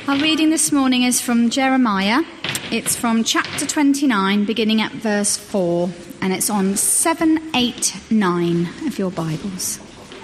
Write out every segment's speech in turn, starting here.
Our reading this morning is from Jeremiah. It's from chapter 29, beginning at verse 4, and it's on 789 of your Bibles.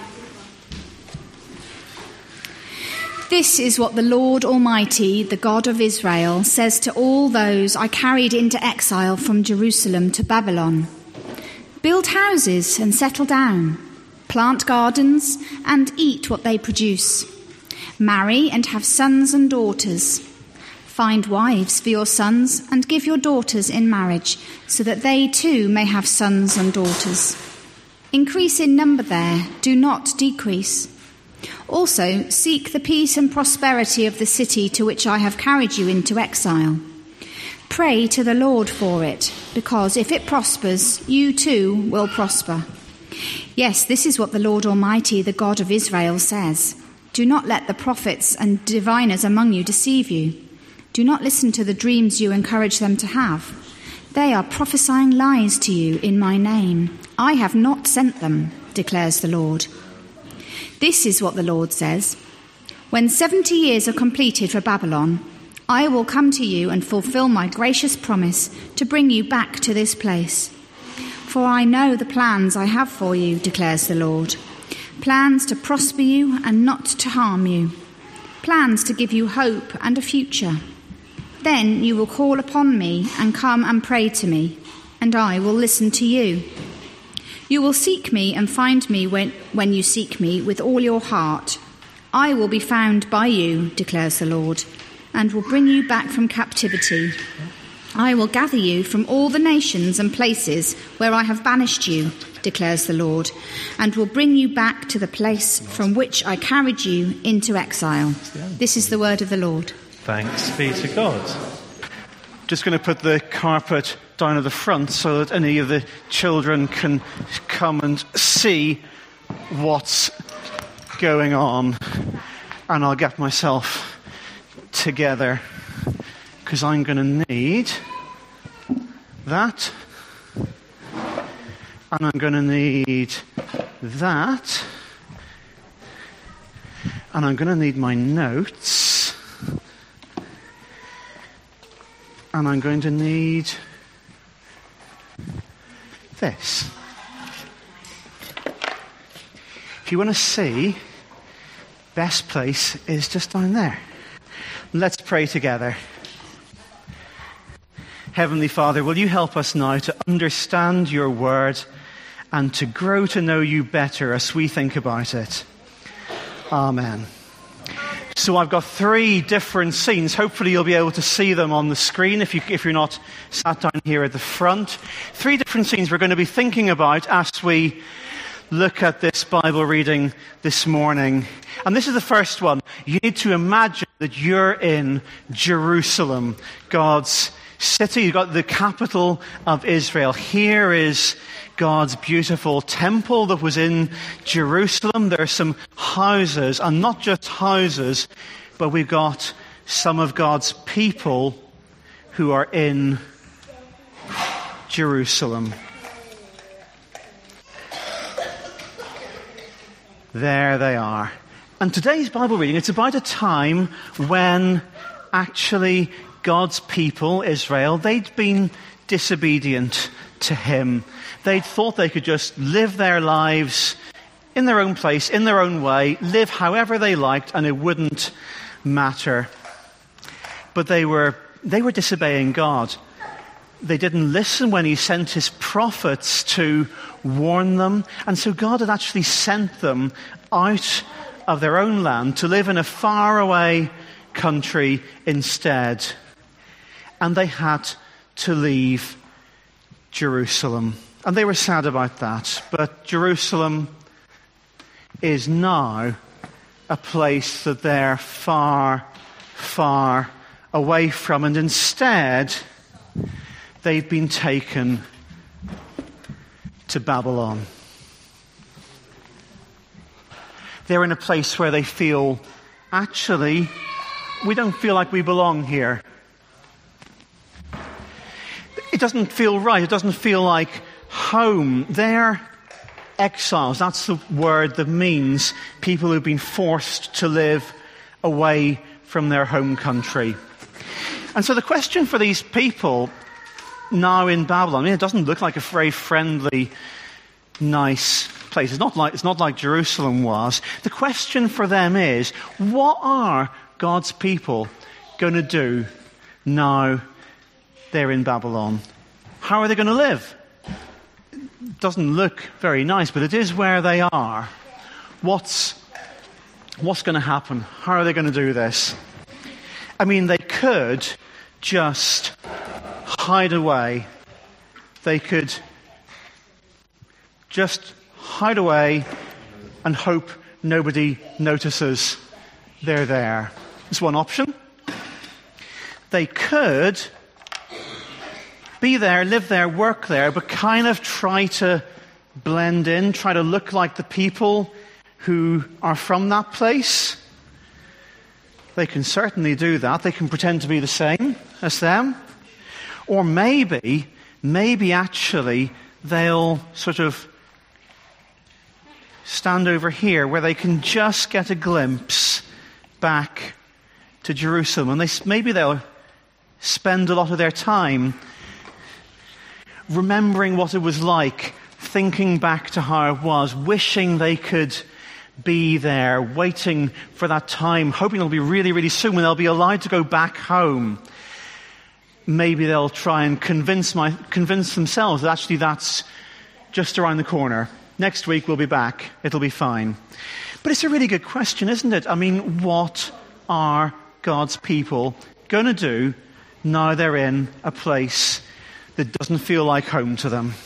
This is what the Lord Almighty, the God of Israel, says to all those I carried into exile from Jerusalem to Babylon. Build houses and settle down. Plant gardens and eat what they produce. Marry and have sons and daughters. Find wives for your sons and give your daughters in marriage, so that they too may have sons and daughters. Increase in number there, do not decrease. Also, seek the peace and prosperity of the city to which I have carried you into exile. Pray to the Lord for it, because if it prospers, you too will prosper. Yes, this is what the Lord Almighty, the God of Israel, says. Do not let the prophets and diviners among you deceive you. Do not listen to the dreams you encourage them to have. They are prophesying lies to you in my name. I have not sent them, declares the Lord. This is what the Lord says. When 70 years are completed for Babylon, I will come to you and fulfill my gracious promise to bring you back to this place. For I know the plans I have for you, declares the Lord. Plans to prosper you and not to harm you. Plans to give you hope and a future. Then you will call upon me and come and pray to me, and I will listen to you. You will seek me and find me when you seek me with all your heart. I will be found by you, declares the Lord, and will bring you back from captivity. I will gather you from all the nations and places where I have banished you, declares the Lord, and will bring you back to the place from which I carried you into exile. This is the word of the Lord. Thanks be to God. Just going to put the carpet down at the front so that any of the children can come and see what's going on. And I'll get myself together, because I'm going to need that. And I'm going to need that. And I'm going to need my notes. And I'm going to need this. If you want to see, best place is just down there. Let's pray together. Heavenly Father, will you help us now to understand your word and to grow to know you better as we think about it. Amen. So I've got 3 different scenes. Hopefully you'll be able to see them on the screen if you're not sat down here at the front. 3 different scenes we're going to be thinking about as we look at this Bible reading this morning. And this is the first one. You need to imagine that you're in Jerusalem, God's city. You've got the capital of Israel. Here is God's beautiful temple that was in Jerusalem. There are some houses, and not just houses, but we've got some of God's people who are in Jerusalem. There they are. And today's Bible reading, it's about a time when actually God's people, Israel, they'd been disobedient to him. They'd thought they could just live their lives in their own place, in their own way, live however they liked, and it wouldn't matter. But they were disobeying God. They didn't listen when he sent his prophets to warn them. And so God had actually sent them out of their own land to live in a faraway country instead. And they had to leave Jerusalem. And they were sad about that. But Jerusalem is now a place that they're far, far away from. And instead, they've been taken to Babylon. They're in a place where they feel, actually, we don't feel like we belong here. It doesn't feel right. It doesn't feel like home. They're exiles. That's the word that means people who've been forced to live away from their home country. And so the question for these people now in Babylon, it doesn't look like a very friendly, nice place. It's not like Jerusalem was. The question for them is, what are God's people going to do now they're in Babylon? How are they going to live? It doesn't look very nice, but it is where they are. What's going to happen? How are they going to do this? I mean, they could just hide away. They could just hide away and hope nobody notices they're there. That's one option. They could be there, live there, work there, but kind of try to blend in, try to look like the people who are from that place. They can certainly do that. They can pretend to be the same as them. Or maybe actually they'll sort of stand over here where they can just get a glimpse back to Jerusalem. And maybe they'll spend a lot of their time remembering what it was like, thinking back to how it was, wishing they could be there, waiting for that time, hoping it'll be really, really soon when they'll be allowed to go back home. Maybe they'll try and convince themselves that actually that's just around the corner. Next week we'll be back. It'll be fine. But it's a really good question, isn't it? I mean, what are God's people going to do now they're in a place that doesn't feel like home to them?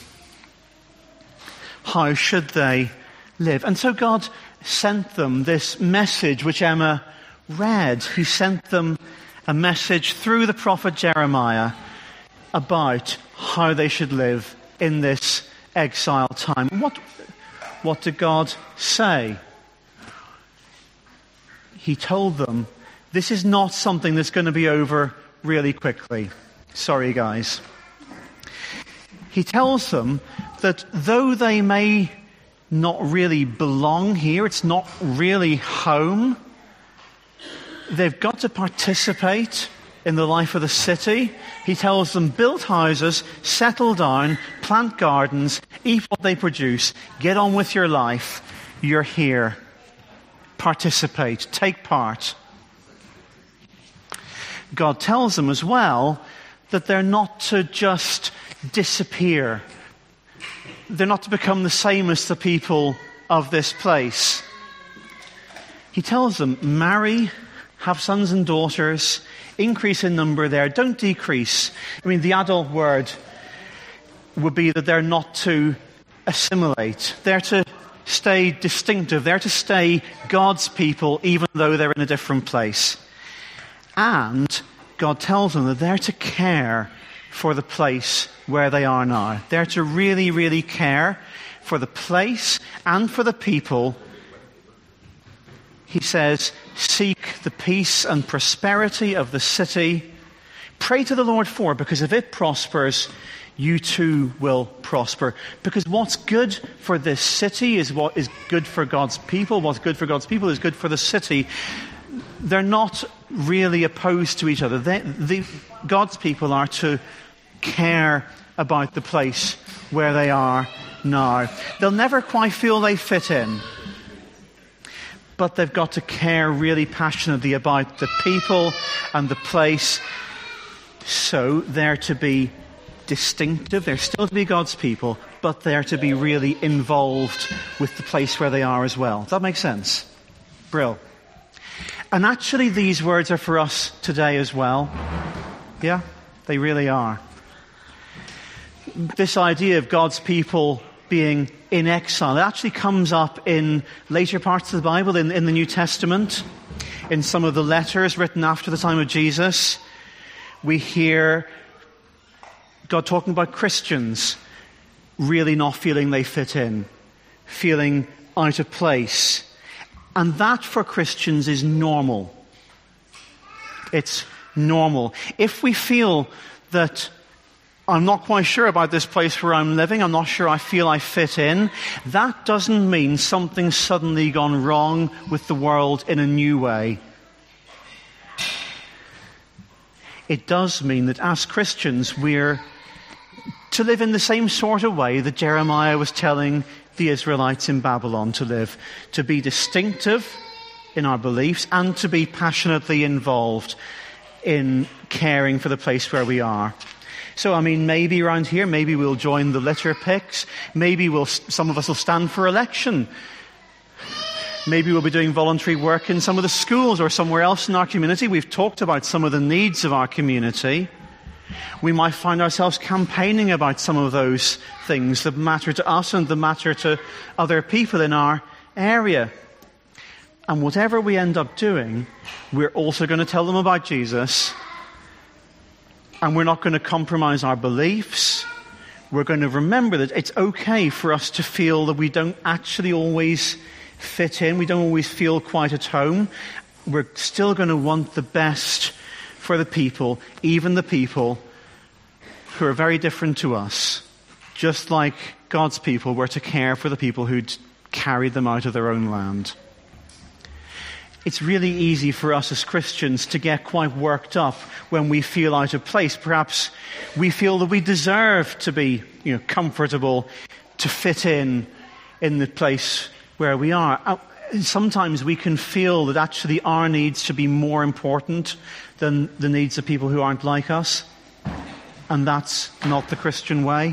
How should they live? And so God sent them this message which Emma read. He sent them a message through the prophet Jeremiah about how they should live in this exile time. What did God say? He told them, this is not something that's going to be over really quickly. Sorry, guys. He tells them that though they may not really belong here, it's not really home, they've got to participate in the life of the city. He tells them, build houses, settle down, plant gardens, eat what they produce, get on with your life. You're here. Participate. Take part. God tells them as well that they're not to just disappear. They're not to become the same as the people of this place. He tells them, marry, have sons and daughters, increase in number there, don't decrease. I mean, the adult word would be that they're not to assimilate. They're to stay distinctive. They're to stay God's people even though they're in a different place. And God tells them that they're to care for the place where they are now. They're to really, really care for the place and for the people. He says, seek the peace and prosperity of the city. Pray to the Lord for it, because if it prospers, you too will prosper. Because what's good for this city is what is good for God's people. What's good for God's people is good for the city. They're not really opposed to each other. God's people are to care about the place where they are now. They'll never quite feel they fit in, but they've got to care really passionately about the people and the place. So they're to be distinctive. They're still to be God's people, but they're to be really involved with the place where they are as well. Does that make sense? Brill. And actually these words are for us today as well. Yeah, they really are. This idea of God's people being in exile, it actually comes up in later parts of the Bible, in the New Testament, in some of the letters written after the time of Jesus. We hear God talking about Christians really not feeling they fit in, feeling out of place. And that for Christians is normal. It's normal. If we feel that I'm not quite sure about this place where I'm living, I'm not sure I feel I fit in, that doesn't mean something's suddenly gone wrong with the world in a new way. it does mean that as Christians we're to live in the same sort of way that Jeremiah was telling the Israelites in Babylon to live, to be distinctive in our beliefs and to be passionately involved in caring for the place where we are. So, maybe around here, maybe we'll join the litter picks. Maybe some of us will stand for election. Maybe we'll be doing voluntary work in some of the schools or somewhere else in our community. We've talked about some of the needs of our community. We might find ourselves campaigning about some of those things that matter to us and that matter to other people in our area. And whatever we end up doing, we're also going to tell them about Jesus. And we're not going to compromise our beliefs. We're going to remember that it's okay for us to feel that we don't actually always fit in. We don't always feel quite at home. We're still going to want the best for the people, even the people who are very different to us. Just like God's people were to care for the people who'd carried them out of their own land. It's really easy for us as Christians to get quite worked up when we feel out of place. Perhaps we feel that we deserve to be, comfortable, to fit in the place where we are. Sometimes we can feel that actually our needs should be more important than the needs of people who aren't like us. And that's not the Christian way.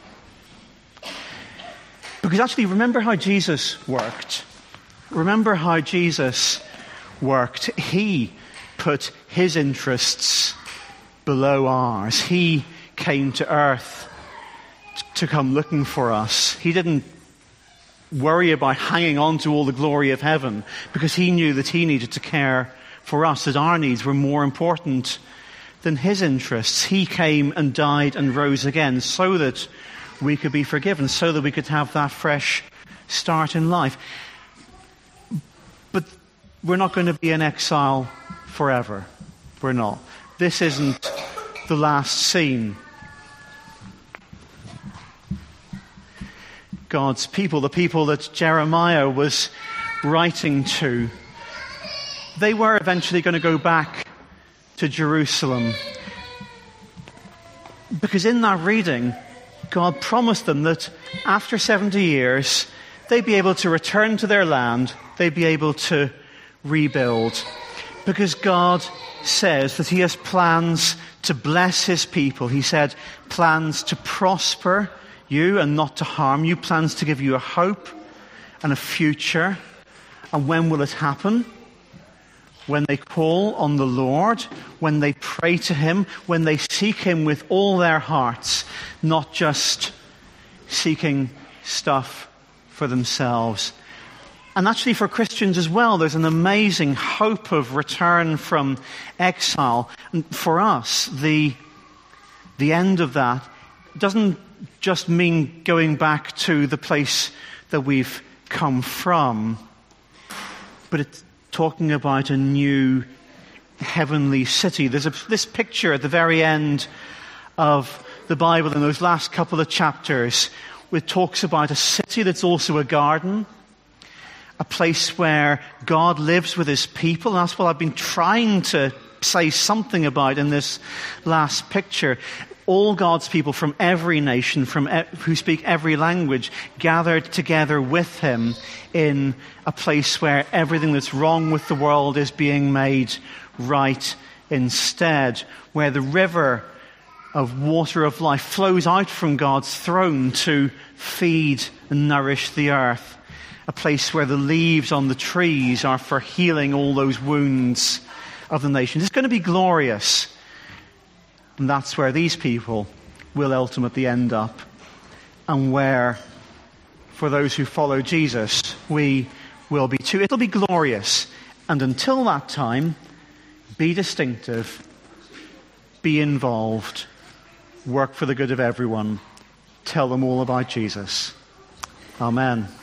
Because actually, remember how Jesus worked. Remember how Jesus worked. He put his interests below ours. He came to earth to come looking for us. He didn't worry about hanging on to all the glory of heaven because he knew that he needed to care for us, that our needs were more important than his interests. He came and died and rose again so that we could be forgiven, so that we could have that fresh start in life. But we're not going to be in exile forever. We're not. This isn't the last scene. God's people, the people that Jeremiah was writing to, they were eventually going to go back to Jerusalem. Because in that reading, God promised them that after 70 years, they'd be able to return to their land, they'd be able to rebuild. Because God says that he has plans to bless his people. He said plans to prosper you and not to harm you, plans to give you a hope and a future. And when will it happen? When they call on the Lord, when they pray to him, when they seek him with all their hearts, not just seeking stuff for themselves. And actually for Christians as well, there's an amazing hope of return from exile. And for us, the end of that doesn't just mean going back to the place that we've come from, but it's talking about a new heavenly city. There's this picture at the very end of the Bible in those last couple of chapters, which talks about a city that's also a garden, a place where God lives with his people. And that's what I've been trying to say something about in this last picture. All God's people from every nation, who speak every language, gathered together with him in a place where everything that's wrong with the world is being made right instead, where the river of water of life flows out from God's throne to feed and nourish the earth, a place where the leaves on the trees are for healing all those wounds of the nations. It's going to be glorious. And that's where these people will ultimately end up. And where, for those who follow Jesus, we will be too. It'll be glorious. And until that time, be distinctive, be involved, work for the good of everyone, tell them all about Jesus. Amen.